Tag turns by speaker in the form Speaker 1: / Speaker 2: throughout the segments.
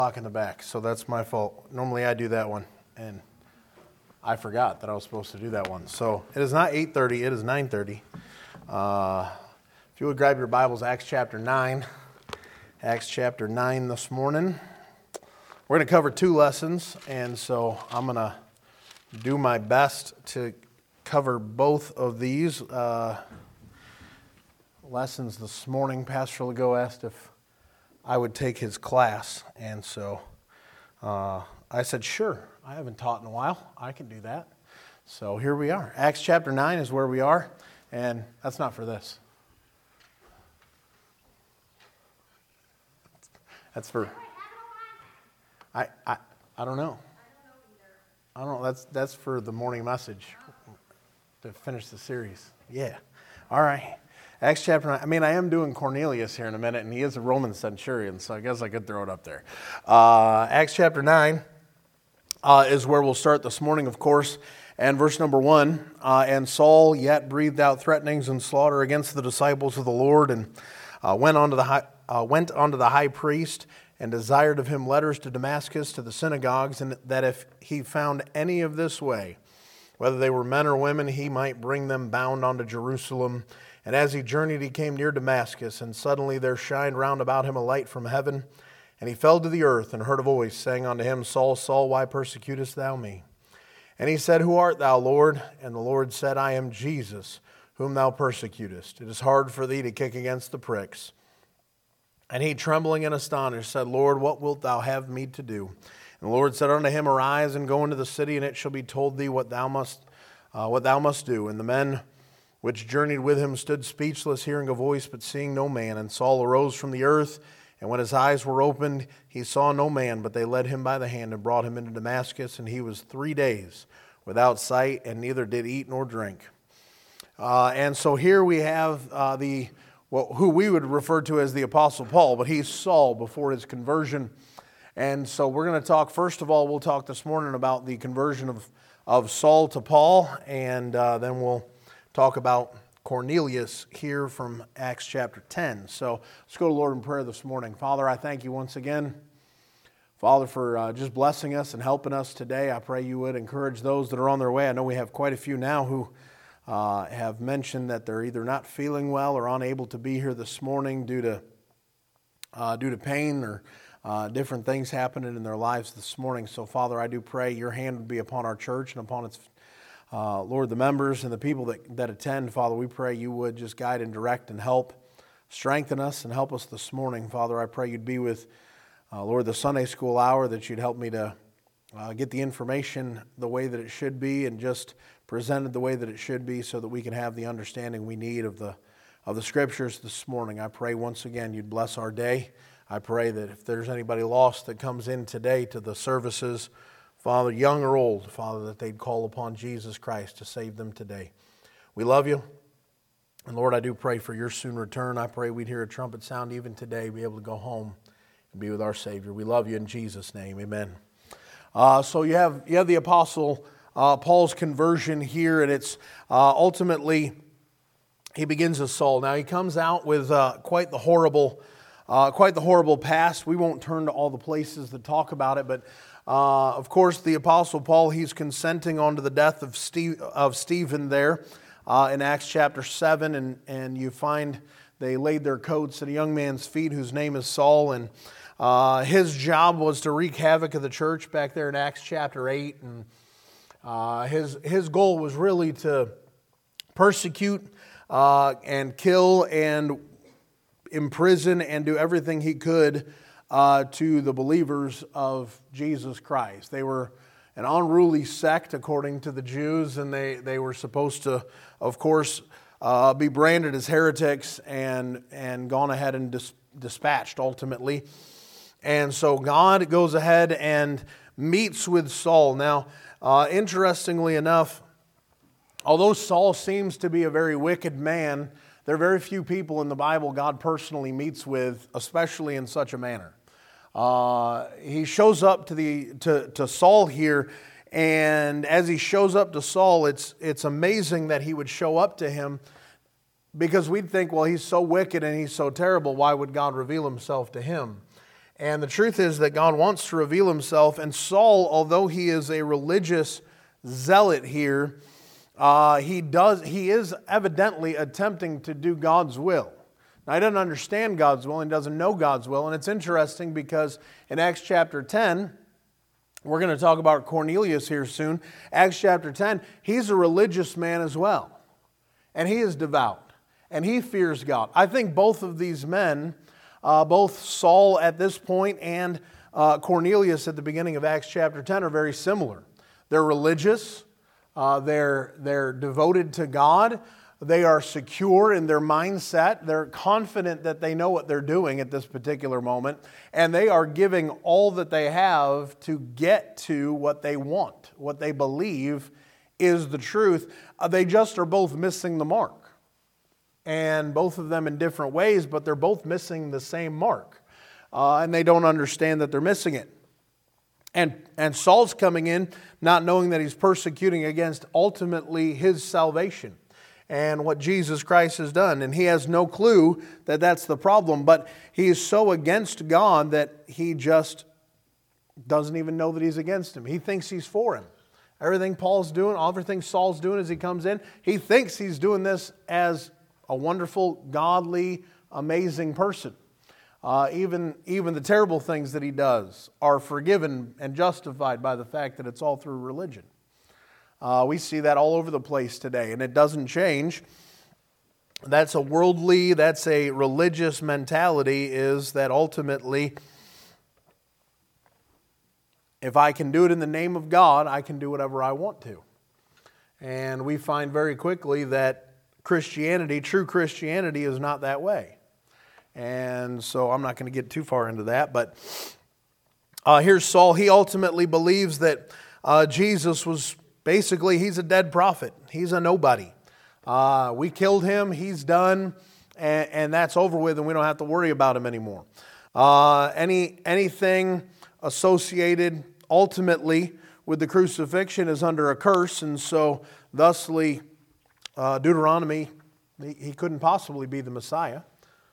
Speaker 1: Clock in the back, so that's my fault. Normally I do that one, and I forgot that I was supposed to do that one. So it is not 8:30, it is 9:30. If you would grab your Bibles, Acts chapter 9. Acts chapter 9 this morning. We're going to cover two lessons, and so I'm going to do my best to cover both of these lessons this morning. Pastor Legault asked if I would take his class, and so I said, sure, I haven't taught in a while, I can do that. So here we are. Acts chapter 9 is where we are, and that's not for this. That's for, I don't know. I don't know, that's for the morning message to finish the series. Yeah, all right. Acts chapter 9. I am doing Cornelius here in a minute, and he is a Roman centurion, so I guess I could throw it up there. Acts chapter 9 is where we'll start this morning, of course, and verse number 1. And Saul yet breathed out threatenings and slaughter against the disciples of the Lord, and went unto the high priest, and desired of him letters to Damascus to the synagogues, and that if he found any of this way, whether they were men or women, he might bring them bound unto Jerusalem. And as he journeyed, he came near Damascus, and suddenly there shined round about him a light from heaven. And he fell to the earth, and heard a voice saying unto him, Saul, Saul, why persecutest thou me? And he said, Who art thou, Lord? And the Lord said, I am Jesus, whom thou persecutest. It is hard for thee to kick against the pricks. And he, trembling and astonished, said, Lord, what wilt thou have me to do? And the Lord said unto him, Arise, and go into the city, and it shall be told thee what thou must do. And the men which journeyed with him stood speechless, hearing a voice, but seeing no man. And Saul arose from the earth, and when his eyes were opened, he saw no man, but they led him by the hand and brought him into Damascus. And he was 3 days without sight, and neither did eat nor drink. And so here we have who we would refer to as the Apostle Paul, but he's Saul before his conversion. And so we're going to talk, first of all, we'll talk this morning about the conversion of Saul to Paul, and then we'll talk about Cornelius here from Acts chapter 10. So let's go to the Lord in prayer this morning. Father, I thank you once again, Father, for just blessing us and helping us today. I pray you would encourage those that are on their way. I know we have quite a few now who have mentioned that they're either not feeling well or unable to be here this morning due to pain or different things happening in their lives this morning. So, Father, I do pray your hand would be upon our church and upon its Lord, the members and the people that attend. Father, we pray you would just guide and direct and help, strengthen us and help us this morning. Father, I pray you'd be with, Lord, the Sunday school hour, that you'd help me to get the information the way that it should be and just presented the way that it should be so that we can have the understanding we need of the Scriptures this morning. I pray once again you'd bless our day. I pray that if there's anybody lost that comes in today to the services, Father, young or old, Father, that they'd call upon Jesus Christ to save them today. We love you. And Lord, I do pray for your soon return. I pray we'd hear a trumpet sound even today, be able to go home and be with our Savior. We love you in Jesus' name. Amen. So you have the Apostle Paul's conversion here, and it's ultimately, he begins as Saul. Now he comes out with quite the horrible past. We won't turn to all the places that talk about it, but of course, the Apostle Paul, he's consenting onto the death of Stephen there in Acts chapter 7, and you find they laid their coats at a young man's feet whose name is Saul, and his job was to wreak havoc of the church back there in Acts chapter 8, and his goal was really to persecute and kill and imprison and do everything he could to the believers of Jesus Christ. They were an unruly sect according to the Jews, and they were supposed to, of course, be branded as heretics and gone ahead and dispatched ultimately. And so God goes ahead and meets with Saul. Now, interestingly enough, although Saul seems to be a very wicked man, there are very few people in the Bible God personally meets with, especially in such a manner. He shows up to Saul here, and as he shows up to Saul, it's amazing that he would show up to him, because we'd think, well, he's so wicked and he's so terrible, why would God reveal himself to him? And the truth is that God wants to reveal himself. And Saul, although he is a religious zealot here, he is evidently attempting to do God's will. Now, he doesn't understand God's will and doesn't know God's will. And it's interesting because in Acts chapter 10, we're going to talk about Cornelius here soon. Acts chapter 10, he's a religious man as well. And he is devout. And he fears God. I think both of these men, both Saul at this point and Cornelius at the beginning of Acts chapter 10 are very similar. They're religious. They're devoted to God. They are secure in their mindset. They're confident that they know what they're doing at this particular moment. And they are giving all that they have to get to what they want, what they believe is the truth. They just are both missing the mark. And both of them in different ways, but they're both missing the same mark. And they don't understand that they're missing it. And Saul's coming in not knowing that he's persecuting against ultimately his salvation and what Jesus Christ has done. And he has no clue that that's the problem. But he is so against God that he just doesn't even know that he's against him. He thinks he's for him. Everything Paul's doing, everything Saul's doing as he comes in, he thinks he's doing this as a wonderful, godly, amazing person. Even the terrible things that he does are forgiven and justified by the fact that it's all through religion. We see that all over the place today, and it doesn't change. That's a worldly, that's a religious mentality, is that ultimately, if I can do it in the name of God, I can do whatever I want to. And we find very quickly that Christianity, true Christianity, is not that way. And so I'm not going to get too far into that, but here's Saul. He ultimately believes that Jesus was basically, he's a dead prophet. He's a nobody. We killed him, he's done, and that's over with, and we don't have to worry about him anymore. Anything associated ultimately with the crucifixion is under a curse, and so thusly Deuteronomy, he couldn't possibly be the Messiah.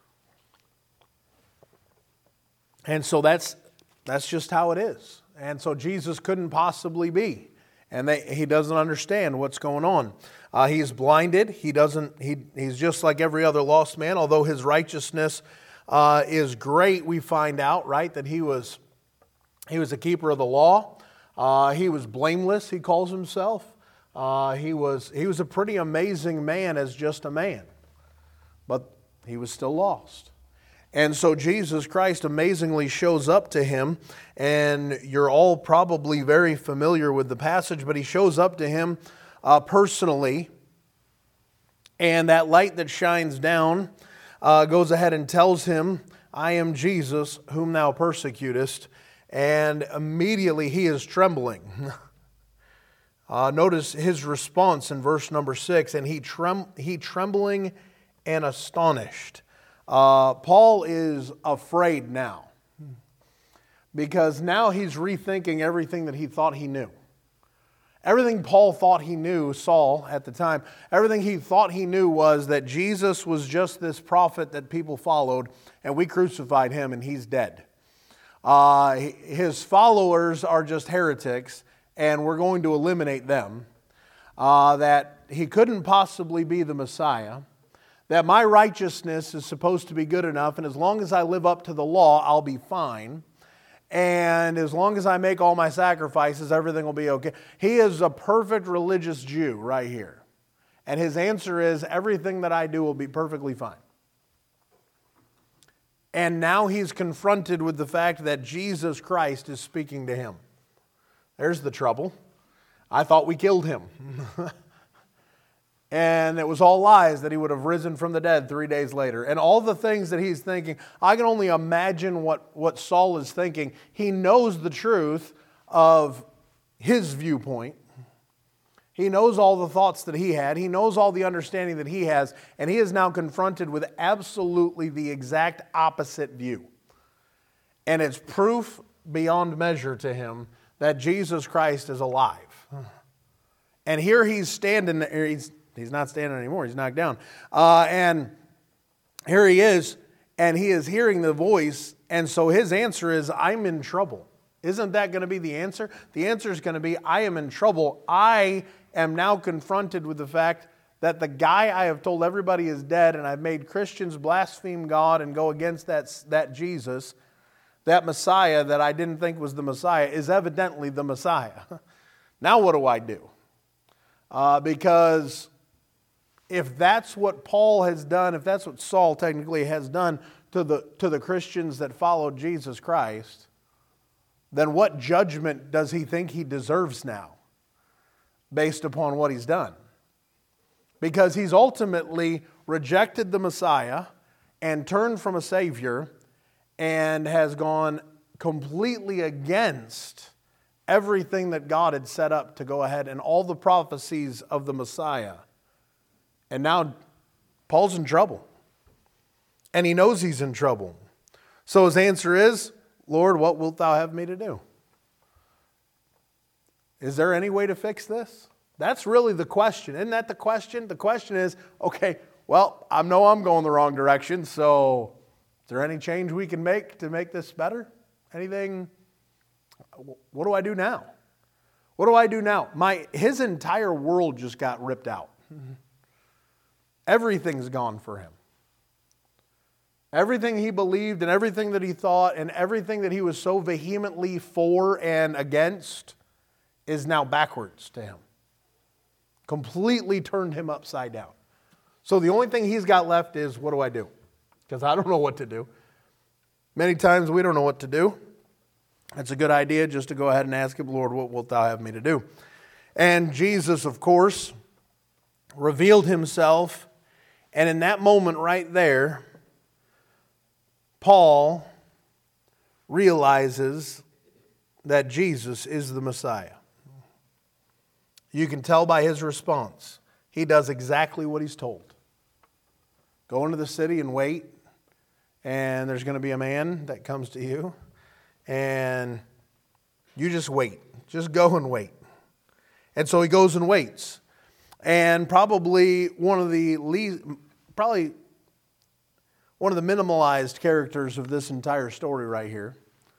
Speaker 1: And so that's just how it is. And so Jesus couldn't possibly be. And he doesn't understand what's going on. He's blinded. He's just like every other lost man. Although his righteousness is great, we find out, right, that he was a keeper of the law. He was blameless, he calls himself. He was a pretty amazing man as just a man. But he was still lost. And so Jesus Christ amazingly shows up to him, and you're all probably very familiar with the passage, but he shows up to him personally, and that light that shines down goes ahead and tells him, I am Jesus whom thou persecutest, and immediately he is trembling. Notice his response in verse number 6, and he trembling and astonished. Paul is afraid now because now he's rethinking everything that he thought he knew. Everything Paul thought he knew, Saul at the time, everything he thought he knew was that Jesus was just this prophet that people followed, and we crucified him and he's dead. His followers are just heretics, and we're going to eliminate them. That he couldn't possibly be the Messiah. That my righteousness is supposed to be good enough, and as long as I live up to the law, I'll be fine. And as long as I make all my sacrifices, everything will be okay. He is a perfect religious Jew right here. And his answer is, everything that I do will be perfectly fine. And now he's confronted with the fact that Jesus Christ is speaking to him. There's the trouble. I thought we killed him. And it was all lies that he would have risen from the dead 3 days later. And all the things that he's thinking, I can only imagine what Saul is thinking. He knows the truth of his viewpoint. He knows all the thoughts that he had. He knows all the understanding that he has. And he is now confronted with absolutely the exact opposite view. And it's proof beyond measure to him that Jesus Christ is alive. And here he's standing there. He's not standing anymore. He's knocked down. And here he is, and he is hearing the voice And so his answer is, I'm in trouble. Isn't that going to be the answer? The answer is going to be, I am in trouble. I am now confronted with the fact that the guy I have told everybody is dead, and I've made Christians blaspheme God and go against that Jesus, that Messiah that I didn't think was the Messiah, is evidently the Messiah. Now what do I do? Because if that's what Paul has done, if that's what Saul technically has done to the Christians that followed Jesus Christ, then what judgment does he think he deserves now based upon what he's done? Because he's ultimately rejected the Messiah and turned from a Savior and has gone completely against everything that God had set up to go ahead and all the prophecies of the Messiah. And now Paul's in trouble. And he knows he's in trouble. So his answer is, Lord, what wilt thou have me to do? Is there any way to fix this? That's really the question. Isn't that the question? The question is, okay, well, I know I'm going the wrong direction, so is there any change we can make to make this better? Anything? What do I do now? What do I do now? His entire world just got ripped out. Everything's gone for him. Everything he believed and everything that he thought and everything that he was so vehemently for and against is now backwards to him. Completely turned him upside down. So the only thing he's got left is, what do I do? Because I don't know what to do. Many times we don't know what to do. It's a good idea just to go ahead and ask him, Lord, what wilt thou have me to do? And Jesus, of course, revealed himself. And in that moment right there, Paul realizes that Jesus is the Messiah. You can tell by his response. He does exactly what he's told. Go into the city and wait, and there's going to be a man that comes to you, and you just wait. Just go and wait. And so he goes and waits. And probably one of the minimalized characters of this entire story right here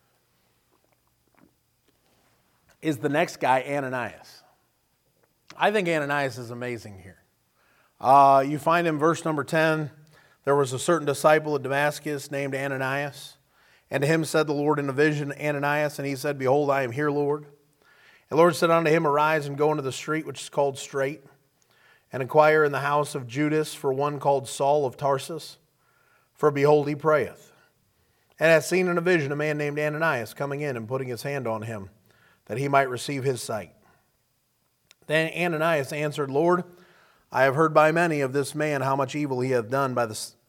Speaker 1: is the next guy, Ananias. I think Ananias is amazing here. You find in verse number 10, there was a certain disciple of Damascus named Ananias. And to him said the Lord in a vision, Ananias, and he said, Behold, I am here, Lord. And the Lord said unto him, Arise and go into the street which is called Straight, and inquire in the house of Judas for one called Saul of Tarsus. For behold, he prayeth, and hath seen in a vision a man named Ananias coming in and putting his hand on him, that he might receive his sight. Then Ananias answered, Lord, I have heard by many of this man how much evil he hath done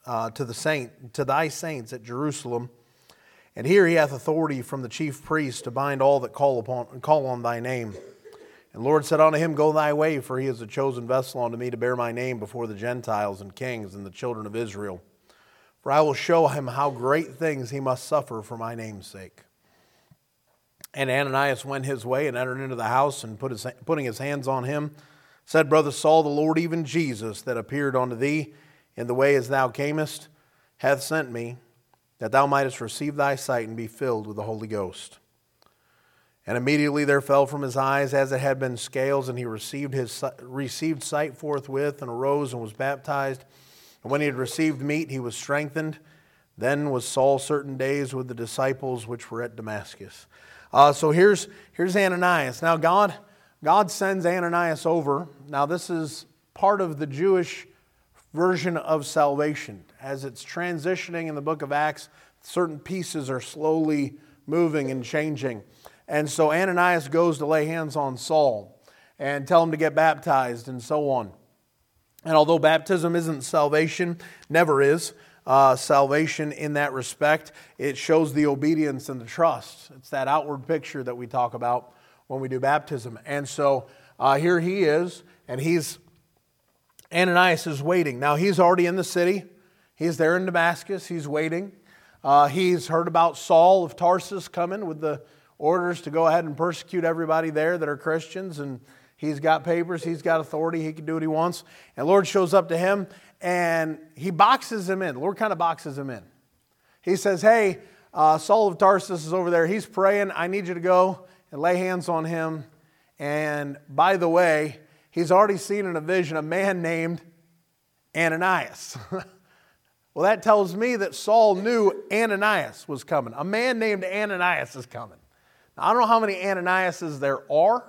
Speaker 1: to thy saints at Jerusalem. And here he hath authority from the chief priests to bind all that call on thy name. And the Lord said unto him, Go thy way, for he is a chosen vessel unto me to bear my name before the Gentiles and kings and the children of Israel. For I will show him how great things he must suffer for my name's sake. And Ananias went his way and entered into the house, and putting his hands on him, said, Brother Saul, the Lord, even Jesus, that appeared unto thee in the way as thou camest, hath sent me, that thou mightest receive thy sight and be filled with the Holy Ghost. And immediately there fell from his eyes as it had been scales, and he received sight forthwith, and arose and was baptized. And when he had received meat, he was strengthened. Then was Saul certain days with the disciples which were at Damascus. So here's Ananias. Now God sends Ananias over. Now this is part of the Jewish version of salvation. As it's transitioning in the book of Acts, certain pieces are slowly moving and changing. And so Ananias goes to lay hands on Saul and tell him to get baptized and so on. And although baptism isn't salvation, never is salvation in that respect, it shows the obedience and the trust. It's that outward picture that we talk about when we do baptism. And so here he is, and Ananias is waiting. Now he's already in the city. He's there in Damascus. He's waiting. He's heard about Saul of Tarsus coming with the orders to go ahead and persecute everybody there that are Christians, and he's got papers, he's got authority, he can do what he wants. And the Lord shows up to him, and he boxes him in. The Lord kind of boxes him in. He says, hey, Saul of Tarsus is over there. He's praying. I need you to go and lay hands on him. And by the way, he's already seen in a vision a man named Ananias. Well, that tells me that Saul knew Ananias was coming. A man named Ananias is coming. Now, I don't know how many Ananiases there are,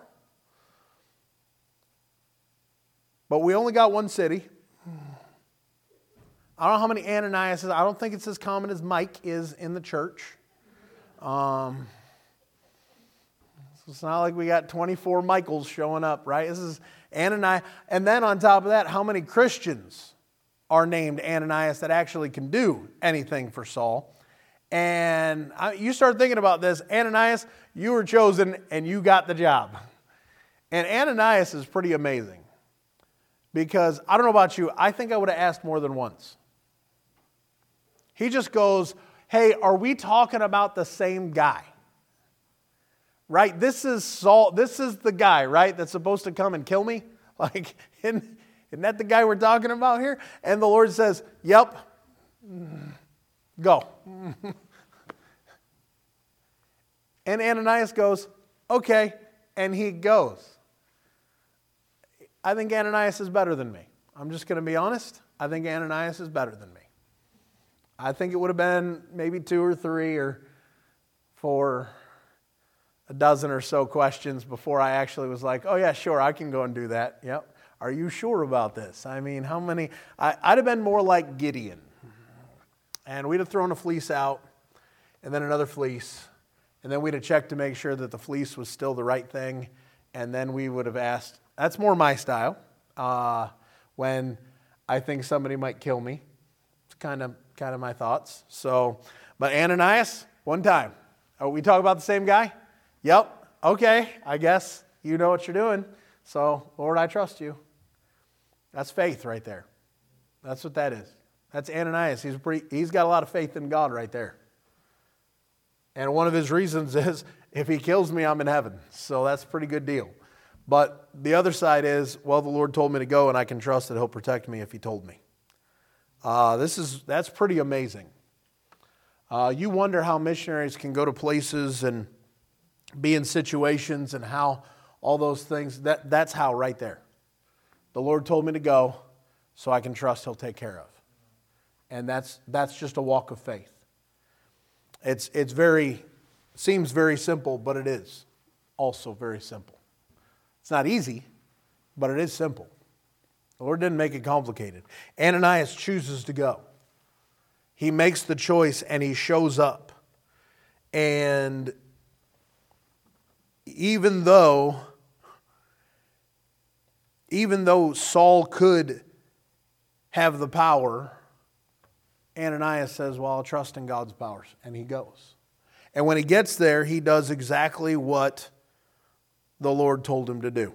Speaker 1: but we only got one city. I don't know how many Ananiases. I don't think it's as common as Mike is in the church. So it's not like we got 24 Michaels showing up, right? This is Ananias. And then on top of that, how many Christians are named Ananias that actually can do anything for Saul? And you start thinking about this. Ananias, you were chosen and you got the job. And Ananias is pretty amazing. Because, I don't know about you, I think I would have asked more than once. He just goes, hey, are we talking about the same guy? Right? This is Saul. This is the guy, right, that's supposed to come and kill me? Like, isn't that the guy we're talking about here? And the Lord says, yep, go. And Ananias goes, okay, and he goes. I think Ananias is better than me. I'm just going to be honest. I think Ananias is better than me. I think it would have been maybe 2 or 3 or 4, a dozen or so questions before I actually was like, oh yeah, sure, I can go and do that. Yep. Are you sure about this? I mean, how many? I'd have been more like Gideon. And we'd have thrown a fleece out and then another fleece. And then we'd have checked to make sure that the fleece was still the right thing. And then we would have asked, that's more my style. When I think somebody might kill me. It's kind of my thoughts. So, but Ananias, one time. Are we talking about the same guy? Yep. Okay. I guess you know what you're doing. So, Lord, I trust you. That's faith right there. That's what that is. That's Ananias. He's got a lot of faith in God right there. And one of his reasons is, if he kills me, I'm in heaven. So that's a pretty good deal. But the other side is, well, the Lord told me to go, and I can trust that he'll protect me if he told me. That's pretty amazing. You wonder how missionaries can go to places and be in situations and how all those things, that's how right there. The Lord told me to go, so I can trust he'll take care of. And that's just a walk of faith. Seems very simple, but it is also very simple. It's not easy, but it is simple. The Lord didn't make it complicated. Ananias chooses to go. He makes the choice and he shows up. And even though Saul could have the power, Ananias says, well, I'll trust in God's powers. And he goes. And when he gets there, he does exactly what the Lord told him to do.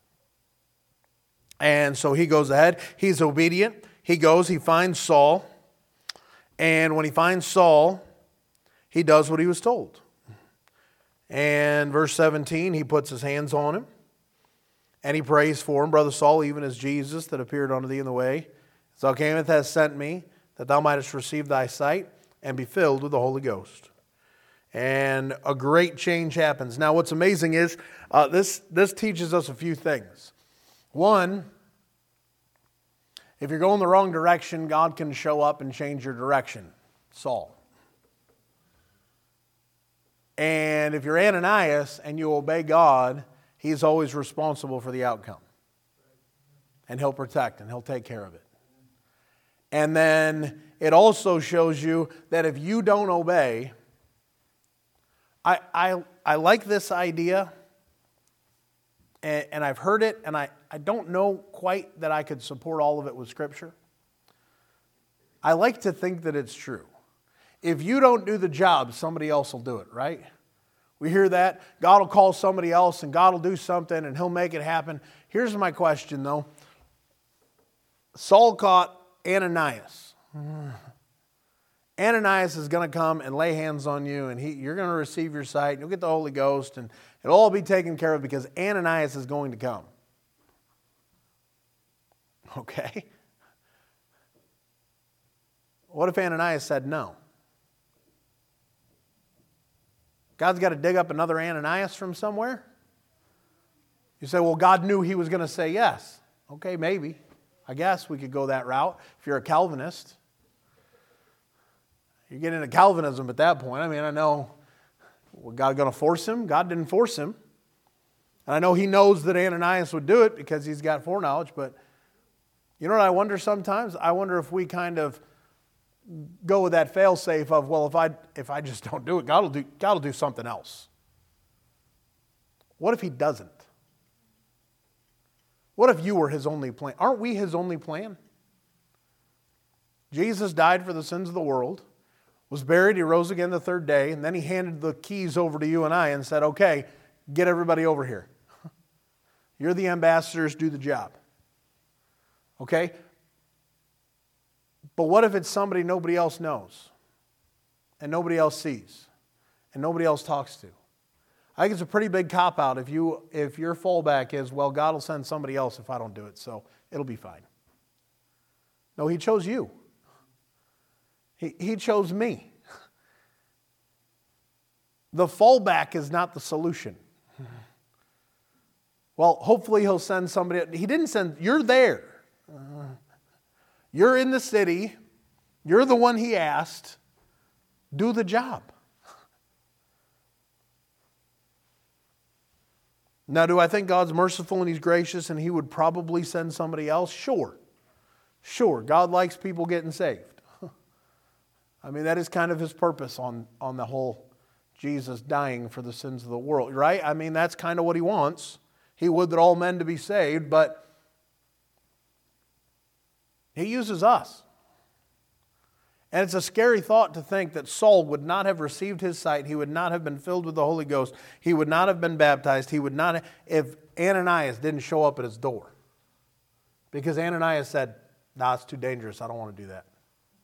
Speaker 1: And so he goes ahead. He's obedient. He goes, he finds Saul. And when he finds Saul, he does what he was told. And verse 17, he puts his hands on him. And he prays for him, Brother Saul, even as Jesus that appeared unto thee in the way, as thou camest hast sent me, that thou mightest receive thy sight and be filled with the Holy Ghost. And a great change happens. Now what's amazing is this teaches us a few things. One, if you're going the wrong direction, God can show up and change your direction. Saul. And if you're Ananias and you obey God, he's always responsible for the outcome. And he'll protect and he'll take care of it. And then it also shows you that if you don't obey, I like this idea, and I've heard it, and I don't know quite that I could support all of it with Scripture. I like to think that it's true. If you don't do the job, somebody else will do it, right? We hear that. God will call somebody else, and God will do something, and he'll make it happen. Here's my question, though. Saul caught Ananias. Ananias is going to come and lay hands on you, and you're going to receive your sight. You'll get the Holy Ghost, and it'll all be taken care of because Ananias is going to come. Okay? What if Ananias said no? God's got to dig up another Ananias from somewhere? You say, well, God knew he was going to say yes. Okay, maybe. I guess we could go that route if you're a Calvinist. You get into Calvinism at that point. I mean, I know, was God going to force him? God didn't force him. And I know he knows that Ananias would do it because he's got foreknowledge, but you know what I wonder sometimes? I wonder if we kind of go with that fail-safe of, well, if I just don't do it, God will do something else. What if he doesn't? What if you were his only plan? Aren't we his only plan? Jesus died for the sins of the world, was buried, he rose again the third day, and then he handed the keys over to you and I and said, okay, get everybody over here. You're the ambassadors, do the job. Okay? But what if it's somebody nobody else knows and nobody else sees and nobody else talks to? I think it's a pretty big cop-out if your fallback is, well, God will send somebody else if I don't do it, so it'll be fine. No, he chose you. He chose me. The fallback is not the solution. Well, hopefully he'll send somebody. He didn't send, you're there. You're in the city. You're the one he asked. Do the job. Now, do I think God's merciful and he's gracious and he would probably send somebody else? Sure. Sure. God likes people getting saved. I mean, that is kind of his purpose on the whole Jesus dying for the sins of the world, right? I mean, that's kind of what he wants. He would that all men to be saved, but he uses us. And it's a scary thought to think that Saul would not have received his sight. He would not have been filled with the Holy Ghost. He would not have been baptized. He would not have, if Ananias didn't show up at his door. Because Ananias said, nah, it's too dangerous. I don't want to do that.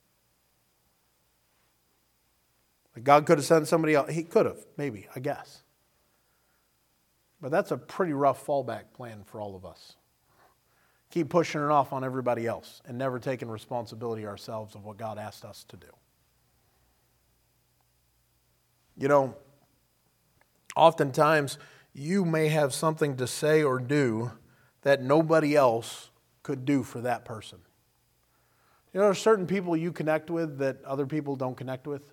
Speaker 1: God could have sent somebody else. He could have, maybe, I guess. But that's a pretty rough fallback plan for all of us. Keep pushing it off on everybody else and never taking responsibility ourselves of what God asked us to do. You know, oftentimes you may have something to say or do that nobody else could do for that person. You know, there are certain people you connect with that other people don't connect with.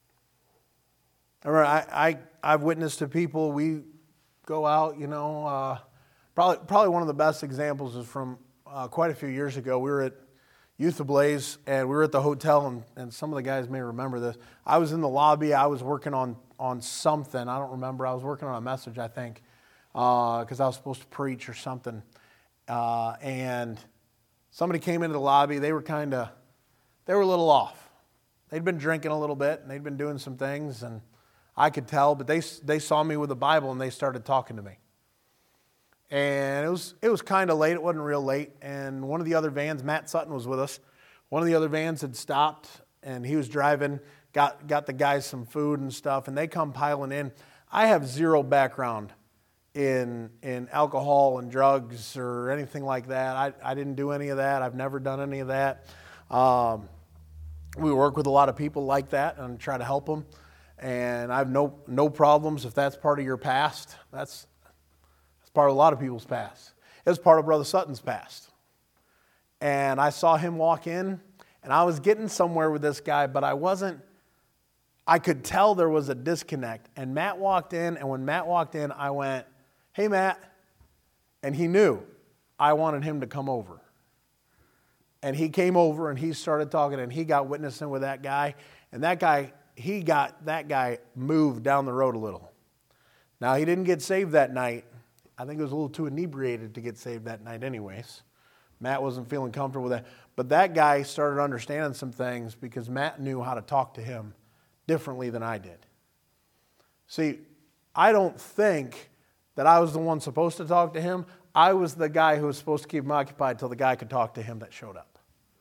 Speaker 1: I've witnessed to people, we go out, you know, probably one of the best examples is from quite a few years ago. We were at Youth Ablaze, and we were at the hotel, and some of the guys may remember this. I was in the lobby. I was working on something. I don't remember. I was working on a message, I think, because I was supposed to preach or something. And somebody came into the lobby. They were a little off. They'd been drinking a little bit, and they'd been doing some things, and I could tell, but they saw me with the Bible, and they started talking to me. And it was kind of late. It wasn't real late. And one of the other vans, Matt Sutton was with us. One of the other vans had stopped, and he was driving, got the guys some food and stuff, and they come piling in. I have zero background in alcohol and drugs or anything like that. I didn't do any of that. I've never done any of that. We work with a lot of people like that and try to help them. And I have no problems if that's part of your past. That's part of a lot of people's past. It was part of Brother Sutton's past. And I saw him walk in, and I was getting somewhere with this guy, but I could tell there was a disconnect. And Matt walked in, and when Matt walked in, I went, hey, Matt. And he knew I wanted him to come over. And he came over, and he started talking, and he got witnessing with that guy. And that guy moved down the road a little. Now, he didn't get saved that night. I think he was a little too inebriated to get saved that night anyways. Matt wasn't feeling comfortable with that. But that guy started understanding some things because Matt knew how to talk to him differently than I did. See, I don't think that I was the one supposed to talk to him. I was the guy who was supposed to keep him occupied till the guy could talk to him that showed up.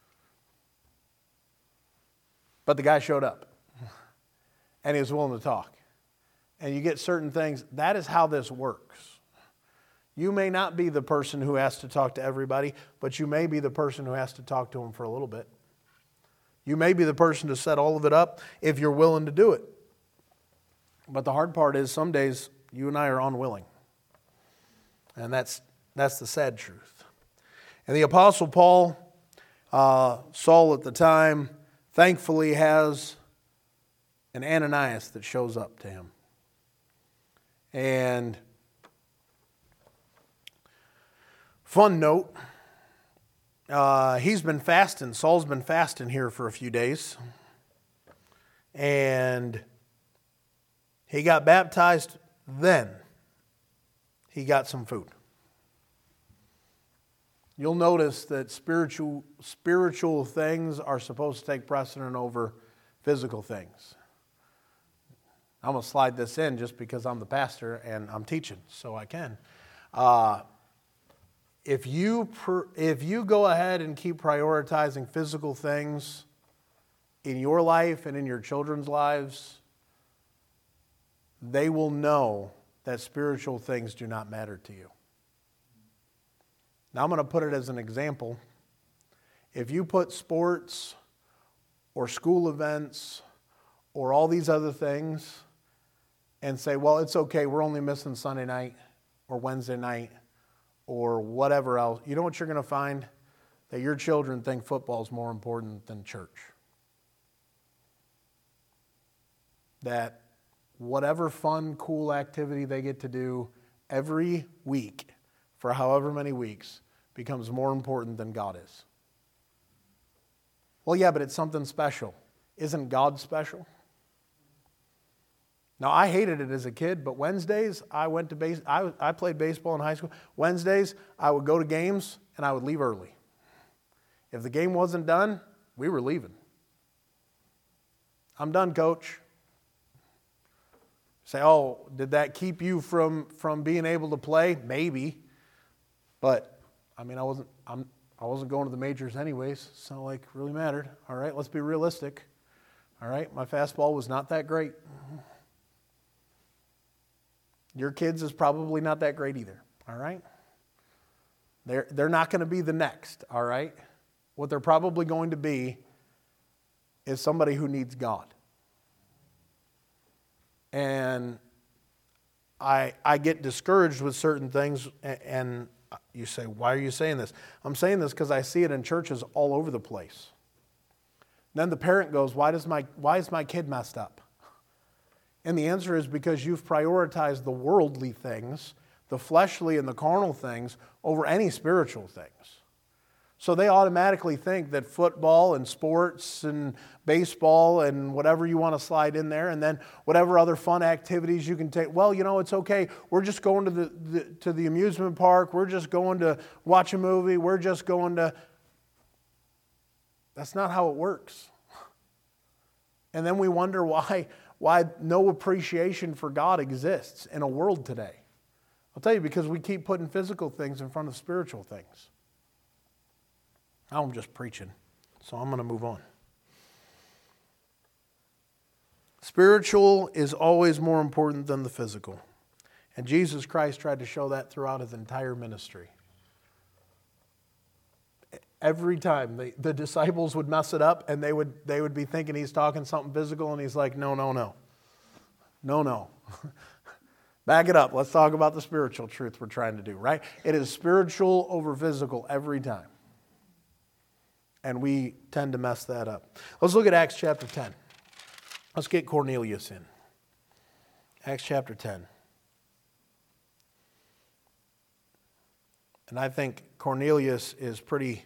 Speaker 1: But the guy showed up. And he was willing to talk. And you get certain things. That is how this works. You may not be the person who has to talk to everybody, but you may be the person who has to talk to them for a little bit. You may be the person to set all of it up if you're willing to do it. But the hard part is some days you and I are unwilling. And that's the sad truth. And the Apostle Paul, Saul at the time, thankfully has an Ananias that shows up to him. And fun note, he's been fasting. Saul's been fasting here for a few days. And he got baptized then. He got some food. You'll notice that spiritual things are supposed to take precedent over physical things. I'm going to slide this in just because I'm the pastor and I'm teaching, so I can. If you go ahead and keep prioritizing physical things in your life and in your children's lives, they will know that spiritual things do not matter to you. Now I'm going to put it as an example. If you put sports or school events or all these other things and say, well, it's okay, we're only missing Sunday night or Wednesday night or whatever else, you know what you're going to find? That your children think football is more important than church. That whatever fun, cool activity they get to do every week for however many weeks becomes more important than God is. Well, yeah, but it's something special. Isn't God special? Now, I hated it as a kid, but Wednesdays, I played baseball in high school. Wednesdays, I would go to games and I would leave early. If the game wasn't done, we were leaving. I'm done, coach. Say, oh, did that keep you from being able to play? Maybe. But, I mean, I wasn't going to the majors anyways. It's not like it really mattered. All right, let's be realistic. All right, my fastball was not that great. Your kids is probably not that great either. All right? They're not going to be the next. All right? What they're probably going to be is somebody who needs God. And I get discouraged with certain things, and you say, why are you saying this? I'm saying this because I see it in churches all over the place. Then the parent goes, why is my kid messed up? And the answer is because you've prioritized the worldly things, the fleshly and the carnal things, over any spiritual things. So they automatically think that football and sports and baseball and whatever you want to slide in there, and then whatever other fun activities you can take. Well, you know, it's okay. We're just going to the amusement park. We're just going to watch a movie. We're just going to... That's not how it works. And then we wonder why no appreciation for God exists in a world today. I'll tell you, because we keep putting physical things in front of spiritual things. Now I'm just preaching, so I'm going to move on. Spiritual is always more important than the physical. And Jesus Christ tried to show that throughout his entire ministry. Every time the disciples would mess it up and they would be thinking he's talking something physical, and he's like, no. Back it up. Let's talk about the spiritual truth we're trying to do, right? It is spiritual over physical every time. And we tend to mess that up. Let's look at Acts chapter 10. Let's get Cornelius in. Acts chapter 10. And I think Cornelius is pretty...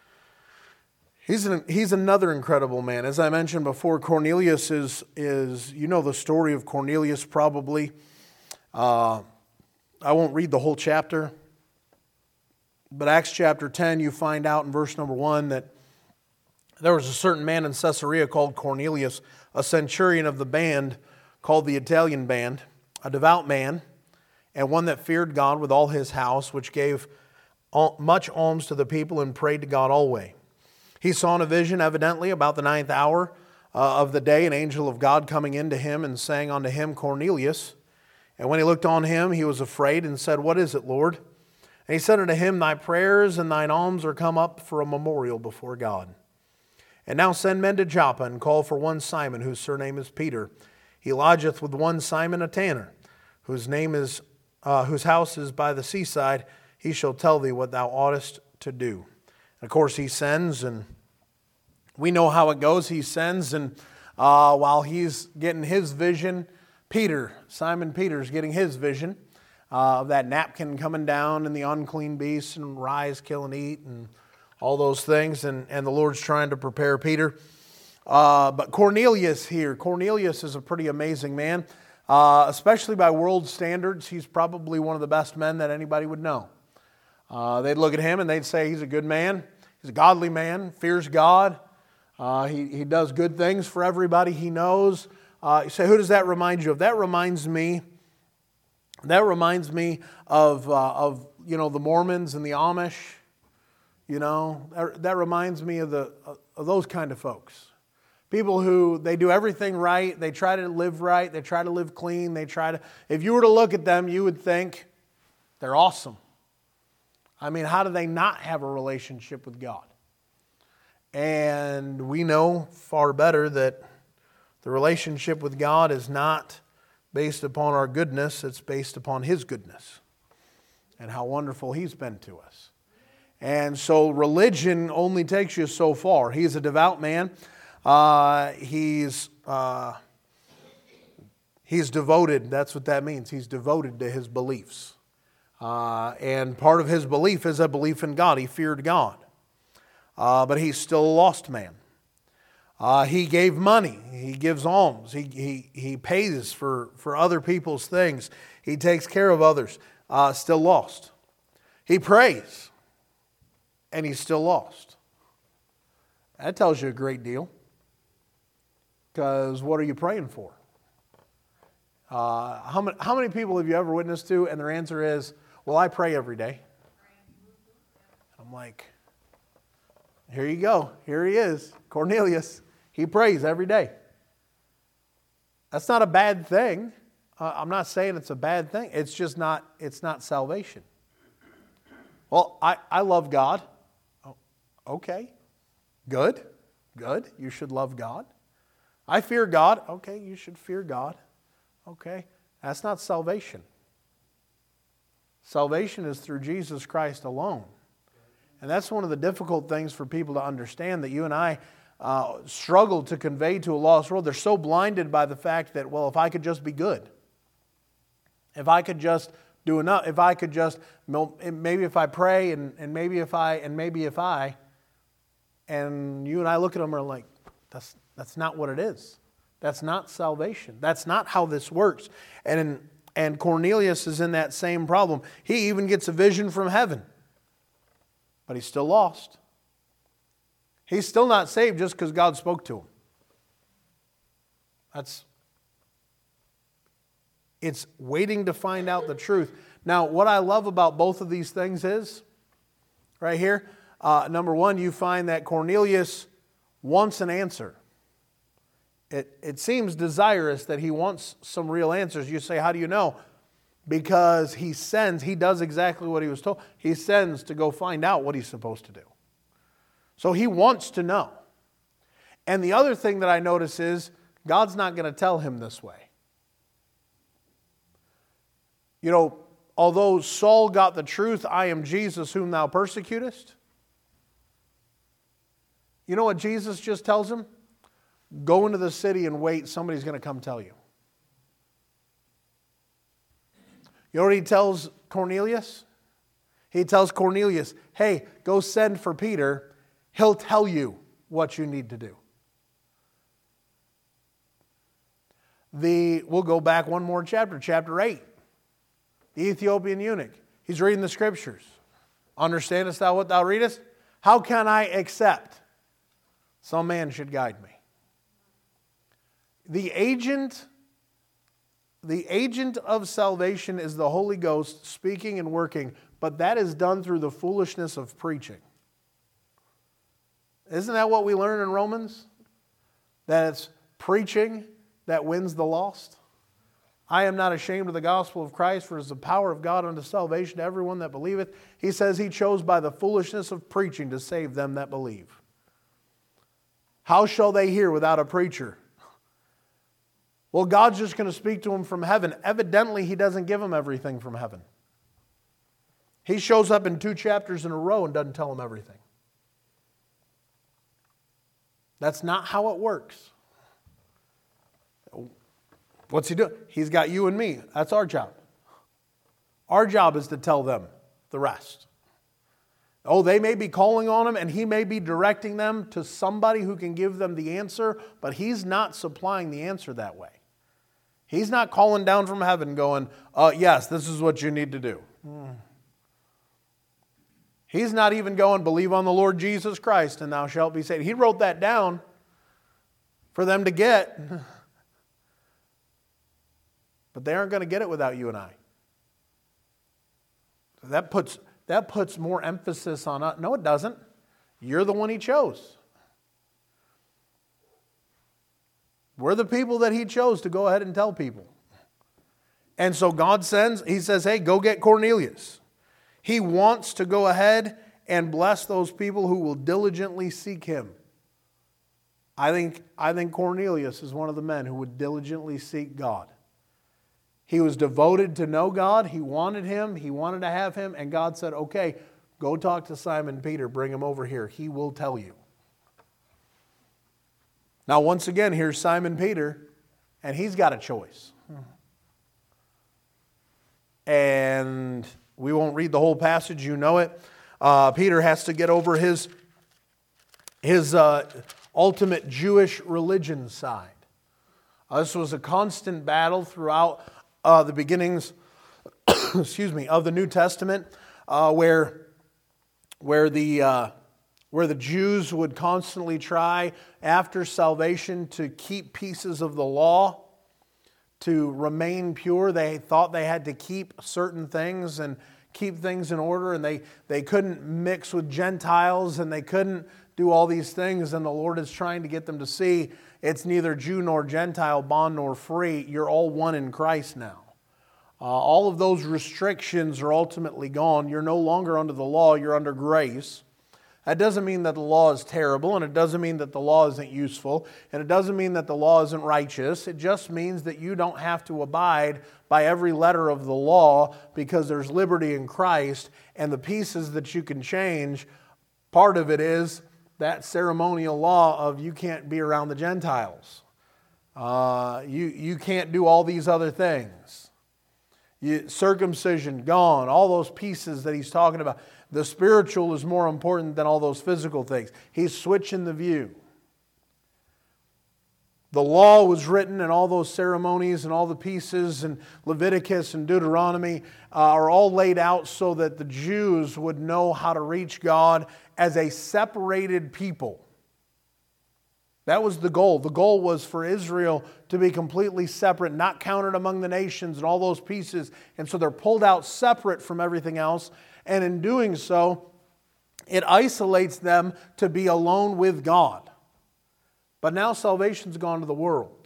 Speaker 1: He's another incredible man. As I mentioned before, Cornelius is you know the story of Cornelius probably. I won't read the whole chapter. But Acts chapter 10, you find out in verse number 1 that there was a certain man in Caesarea called Cornelius, a centurion of the band called the Italian band, a devout man, and one that feared God with all his house, which gave much alms to the people and prayed to God always. He saw in a vision, evidently, about the 9th hour of the day, an angel of God coming into him and saying unto him, Cornelius. And when he looked on him, he was afraid and said, What is it, Lord? And he said unto him, Thy prayers and thine alms are come up for a memorial before God. And now send men to Joppa and call for one Simon, whose surname is Peter. He lodgeth with one Simon a tanner, whose house is by the seaside. He shall tell thee what thou oughtest to do. And of course, he sends, and we know how it goes. He sends, and while he's getting his vision, Simon Peter's getting his vision of that napkin coming down and the unclean beasts and rise, kill, and eat and all those things. And the Lord's trying to prepare Peter. But Cornelius here, Cornelius is a pretty amazing man, especially by world standards. He's probably one of the best men that anybody would know. They'd look at him and they'd say he's a good man. He's a godly man, fears God. He does good things for everybody he knows. You say, who does that remind you of? That reminds me of the Mormons and the Amish. That reminds me of those kind of folks. People who, they do everything right, they try to live right, they try to live clean, if you were to look at them, you would think they're awesome. I mean, how do they not have a relationship with God? And we know far better that the relationship with God is not based upon our goodness, it's based upon His goodness and how wonderful He's been to us. And so religion only takes you so far. He's a devout man. He's devoted. That's what that means. He's devoted to his beliefs. And part of his belief is a belief in God. He feared God. But he's still a lost man. He gave money. He gives alms. He pays for other people's things. He takes care of others. Still lost. He prays. And he's still lost. That tells you a great deal. Because what are you praying for? How many people have you ever witnessed to? And their answer is, well, I pray every day. I'm like, here you go. Here he is, Cornelius. He prays every day. That's not a bad thing. I'm not saying it's a bad thing. It's just not, it's not salvation. Well, I love God. Oh, okay. Good. You should love God. I fear God. Okay, you should fear God. Okay. That's not salvation. Salvation is through Jesus Christ alone. And that's one of the difficult things for people to understand that you and I struggle to convey to a lost world. They're so blinded by the fact that, well, if I could just be good, if I could just do enough, if I could just, maybe if I pray and maybe if I, and you and I look at them and are like, that's not what it is. That's not salvation. That's not how this works. And Cornelius is in that same problem. He even gets a vision from heaven. But he's still lost. He's still not saved just because God spoke to him. It's waiting to find out the truth. Now, what I love about both of these things is, right here, number one, you find that Cornelius wants an answer. It seems desirous that he wants some real answers. You say, how do you know? Because he does exactly what he was told. He sends to go find out what he's supposed to do. So he wants to know. And the other thing that I notice is, God's not going to tell him this way. You know, although Saul got the truth, I am Jesus whom thou persecutest. You know what Jesus just tells him? Go into the city and wait. Somebody's going to come tell you. You know what he tells Cornelius? He tells Cornelius, hey, go send for Peter. He'll tell you what you need to do. We'll go back one more chapter, chapter 8. The Ethiopian eunuch. He's reading the scriptures. Understandest thou what thou readest? How can I accept? Some man should guide me. The agent of salvation is the Holy Ghost speaking and working, but that is done through the foolishness of preaching. Isn't that what we learn in Romans? That it's preaching that wins the lost? I am not ashamed of the gospel of Christ, for it is the power of God unto salvation to everyone that believeth. He says he chose by the foolishness of preaching to save them that believe. How shall they hear without a preacher? Well, God's just going to speak to him from heaven. Evidently, he doesn't give him everything from heaven. He shows up in 2 chapters in a row and doesn't tell him everything. That's not how it works. What's he doing? He's got you and me. That's our job. Our job is to tell them the rest. Oh, they may be calling on him and he may be directing them to somebody who can give them the answer, but he's not supplying the answer that way. He's not calling down from heaven going, yes, this is what you need to do. He's not even going, believe on the Lord Jesus Christ and thou shalt be saved. He wrote that down for them to get. But they aren't going to get it without you and I. That puts more emphasis on us. No, it doesn't. You're the one he chose. We're the people that he chose to go ahead and tell people. And so God sends, he says, hey, go get Cornelius. He wants to go ahead and bless those people who will diligently seek him. I think Cornelius is one of the men who would diligently seek God. He was devoted to know God. He wanted him. He wanted to have him. And God said, okay, go talk to Simon Peter. Bring him over here. He will tell you. Now, once again, here's Simon Peter, and he's got a choice. And we won't read the whole passage. You know it. Peter has to get over his ultimate Jewish religion side. This was a constant battle throughout the beginnings, of the New Testament, where the Jews would constantly try after salvation to keep pieces of the law to remain pure. They thought they had to keep certain things and keep things in order, and they couldn't mix with Gentiles, and they couldn't do all these things, and the Lord is trying to get them to see it's neither Jew nor Gentile, bond nor free. You're all one in Christ now. All of those restrictions are ultimately gone. You're no longer under the law, you're under grace. That doesn't mean that the law is terrible, and it doesn't mean that the law isn't useful, and it doesn't mean that the law isn't righteous. It just means that you don't have to abide by every letter of the law because there's liberty in Christ, and the pieces that you can change, part of it is that ceremonial law of you can't be around the Gentiles. You can't do all these other things. Circumcision, gone. All those pieces that he's talking about. The spiritual is more important than all those physical things. He's switching the view. The law was written, and all those ceremonies and all the pieces and Leviticus and Deuteronomy are all laid out so that the Jews would know how to reach God as a separated people. That was the goal. The goal was for Israel to be completely separate, not counted among the nations and all those pieces. And so they're pulled out separate from everything else. And in doing so, it isolates them to be alone with God. But now salvation's gone to the world.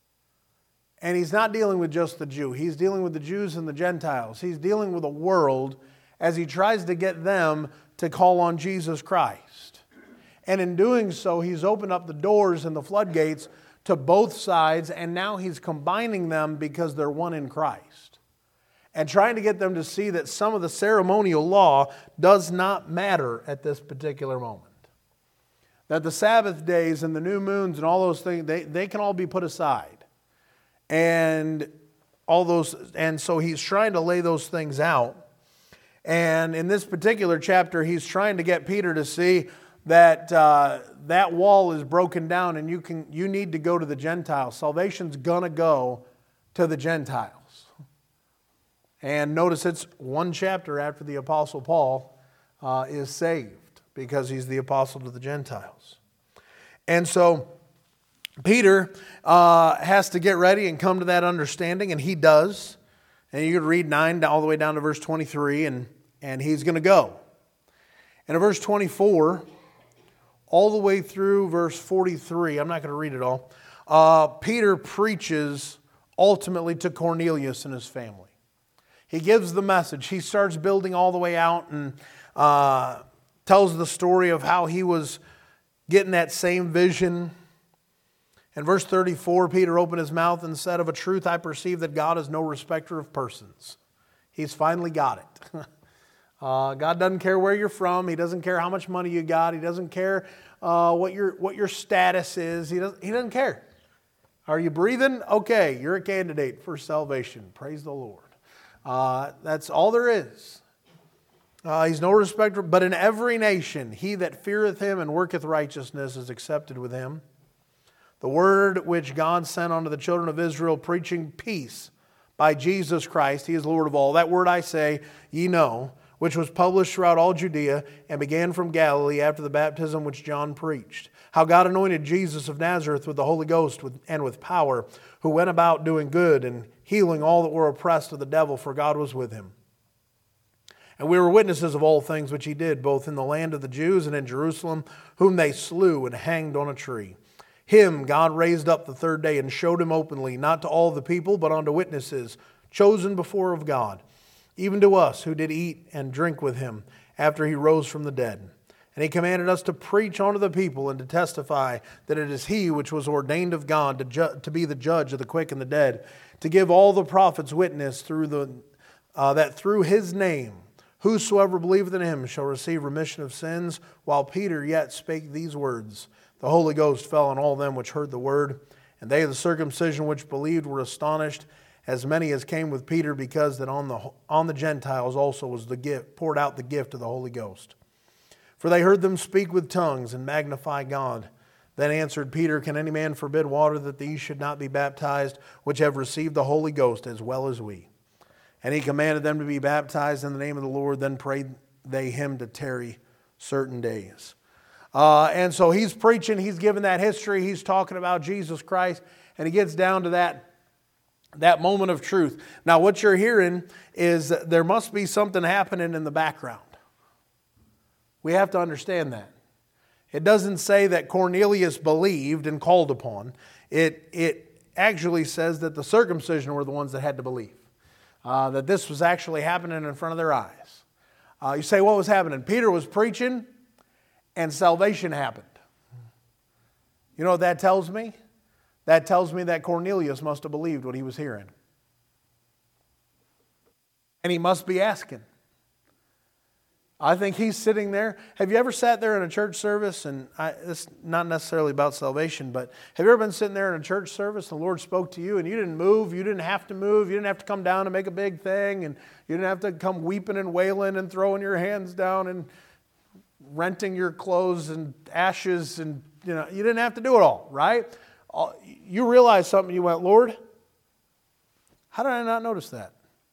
Speaker 1: And he's not dealing with just the Jew. He's dealing with the Jews and the Gentiles. He's dealing with the world as he tries to get them to call on Jesus Christ. And in doing so, he's opened up the doors and the floodgates to both sides, and now he's combining them because they're one in Christ. And trying to get them to see that some of the ceremonial law does not matter at this particular moment. That the Sabbath days and the new moons and all those things, they can all be put aside. And so he's trying to lay those things out. And in this particular chapter, he's trying to get Peter to see that that wall is broken down, and you need to go to the Gentiles. Salvation's gonna go to the Gentiles. And notice it's one chapter after the Apostle Paul is saved, because he's the apostle to the Gentiles. And so Peter has to get ready and come to that understanding, and he does. And you could read 9 all the way down to verse 23, and he's going to go. And in verse 24, all the way through verse 43, I'm not going to read it all, Peter preaches ultimately to Cornelius and his family. He gives the message. He starts building all the way out and tells the story of how he was getting that same vision In verse 34, Peter opened his mouth and said, "Of a truth I perceive that God is no respecter of persons." He's finally got it. God doesn't care where you're from. He doesn't care how much money you got. He doesn't care what your status is. He doesn't care. Are you breathing? Okay, you're a candidate for salvation. Praise the Lord. That's all there is. He's no respecter, but in every nation he that feareth him and worketh righteousness is accepted with him. The word which God sent unto the children of Israel, preaching peace by Jesus Christ, he is Lord of all. That word I say, ye know, which was published throughout all Judea, and began from Galilee after the baptism which John preached. How God anointed Jesus of Nazareth with the Holy Ghost and with power, who went about doing good and healing all that were oppressed of the devil, for God was with him. And we were witnesses of all things which he did, both in the land of the Jews and in Jerusalem, whom they slew and hanged on a tree. Him God raised up the third day and showed him openly, not to all the people, but unto witnesses, chosen before of God, even to us who did eat and drink with him after he rose from the dead. And he commanded us to preach unto the people and to testify that it is he which was ordained of God to be the judge of the quick and the dead, to give all the prophets witness that through his name whosoever believeth in him shall receive remission of sins. While Peter yet spake these words, the Holy Ghost fell on all them which heard the word, and they of the circumcision which believed were astonished, as many as came with Peter, because that on the Gentiles also was poured out the gift of the Holy Ghost. For they heard them speak with tongues and magnify God. Then answered Peter, Can any man forbid water that these should not be baptized, which have received the Holy Ghost as well as we? And he commanded them to be baptized in the name of the Lord. Then prayed they him to tarry certain days. And so he's preaching, he's giving that history, he's talking about Jesus Christ, and he gets down to that moment of truth. Now what you're hearing is that there must be something happening in the background. We have to understand that. It doesn't say that Cornelius believed and called upon. It actually says that the circumcision were the ones that had to believe. That this was actually happening in front of their eyes. You say, what was happening? Peter was preaching and salvation happened. You know what that tells me? That tells me that Cornelius must have believed what he was hearing. And he must be asking. I think he's sitting there. Have you ever sat there in a church service? And it's not necessarily about salvation, but have you ever been sitting there in a church service and the Lord spoke to you and you didn't move, you didn't have to move, you didn't have to come down and make a big thing, and you didn't have to come weeping and wailing and throwing your hands down and renting your clothes and ashes, and you didn't have to do it all, right? You realized something, you went, Lord, how did I not notice that?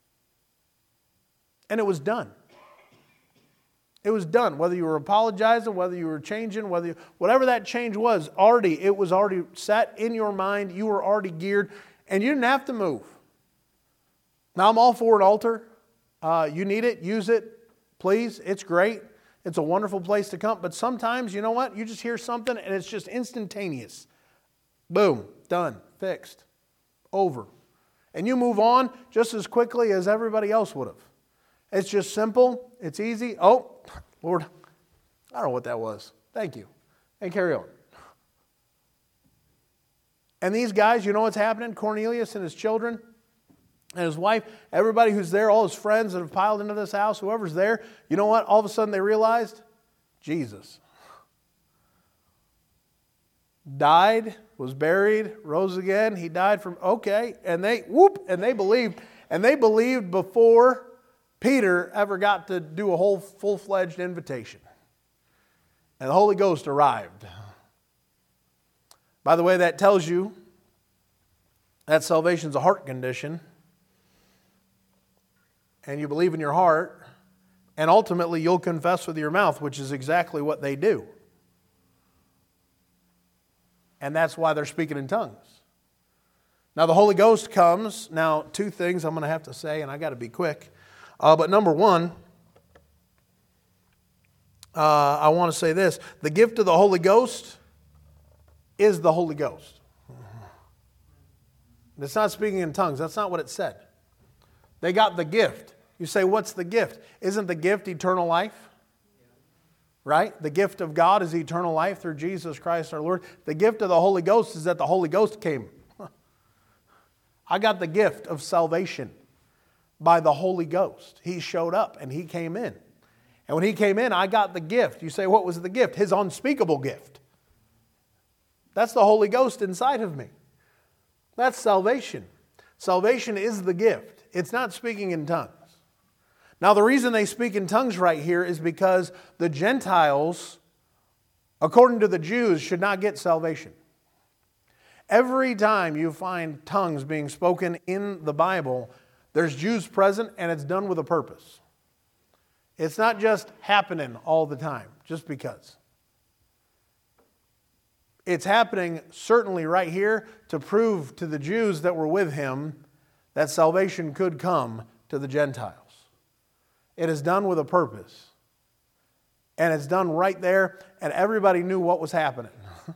Speaker 1: And it was done. It was done. Whether you were apologizing, whether you were changing, whatever that change was, it was already set in your mind. You were already geared, and you didn't have to move. Now, I'm all for an altar. You need it, use it, please. It's great. It's a wonderful place to come. But sometimes, you know what? You just hear something, and it's just instantaneous. Boom, done, fixed, over. And you move on just as quickly as everybody else would have. It's just simple. It's easy. Oh, Lord, I don't know what that was. Thank you. And carry on. And these guys, you know what's happening? Cornelius and his children and his wife, everybody who's there, all his friends that have piled into this house, whoever's there, you know what? All of a sudden they realized Jesus died, was buried, rose again. He died from, okay. And they believed. And they believed before Peter ever got to do a whole full-fledged invitation. And the Holy Ghost arrived. By the way, that tells you that salvation's a heart condition. And you believe in your heart. And ultimately you'll confess with your mouth, which is exactly what they do. And that's why they're speaking in tongues. Now the Holy Ghost comes. Now, two things I'm going to have to say, and I got to be quick. But number one, I want to say this. The gift of the Holy Ghost is the Holy Ghost. It's not speaking in tongues. That's not what it said. They got the gift. You say, what's the gift? Isn't the gift eternal life? right? The gift of God is eternal life through Jesus Christ our Lord. The gift of the Holy Ghost is that the Holy Ghost came. I got the gift of salvation by the Holy Ghost. He showed up and He came in. And when He came in, I got the gift. You say, what was the gift? His unspeakable gift. That's the Holy Ghost inside of me. That's salvation. Salvation is the gift. It's not speaking in tongues. Now, the reason they speak in tongues right here is because the Gentiles, according to the Jews, should not get salvation. Every time you find tongues being spoken in the Bible, there's Jews present and it's done with a purpose. It's not just happening all the time, just because. It's happening certainly right here to prove to the Jews that were with Him that salvation could come to the Gentiles. It is done with a purpose. And it's done right there, and everybody knew what was happening.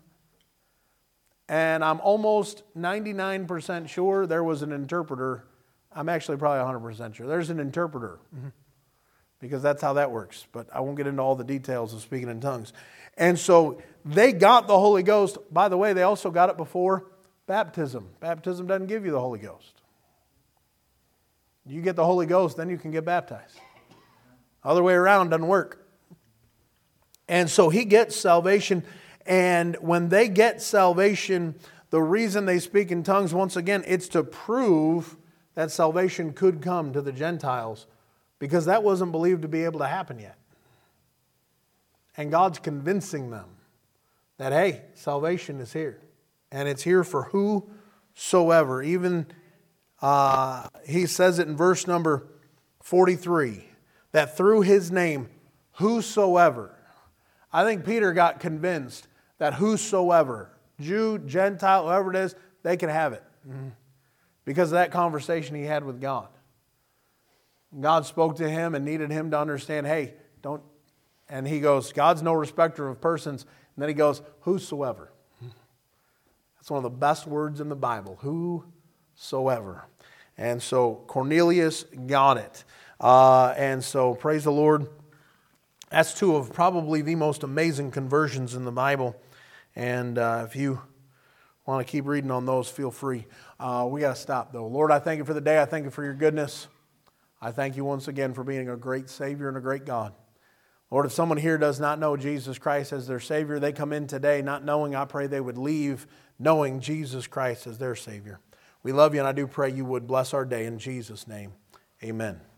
Speaker 1: And I'm almost 99% sure there was an interpreter. I'm actually probably 100% sure. There's an interpreter. Because that's how that works. But I won't get into all the details of speaking in tongues. And so they got the Holy Ghost. By the way, they also got it before baptism. Baptism doesn't give you the Holy Ghost. You get the Holy Ghost, then you can get baptized. Other way around doesn't work. And so he gets salvation. And when they get salvation, the reason they speak in tongues, once again, it's to prove that salvation could come to the Gentiles, because that wasn't believed to be able to happen yet. And God's convincing them that, hey, salvation is here. And it's here for whosoever. Even he says it in verse number 43, that through His name, whosoever. I think Peter got convinced that whosoever, Jew, Gentile, whoever it is, they can have it. Because of that conversation he had with God. God spoke to him and needed him to understand, hey, don't. And he goes, God's no respecter of persons. And then he goes, whosoever. That's one of the best words in the Bible, whosoever. And so Cornelius got it. And so praise the Lord. That's two of probably the most amazing conversions in the Bible. And if you want to keep reading on those, feel free. We got to stop though. Lord, I thank You for the day. I thank You for Your goodness. I thank You once again for being a great Savior and a great God. Lord, if someone here does not know Jesus Christ as their Savior, they come in today not knowing, I pray they would leave knowing Jesus Christ as their Savior. We love You, and I do pray You would bless our day in Jesus' name. Amen.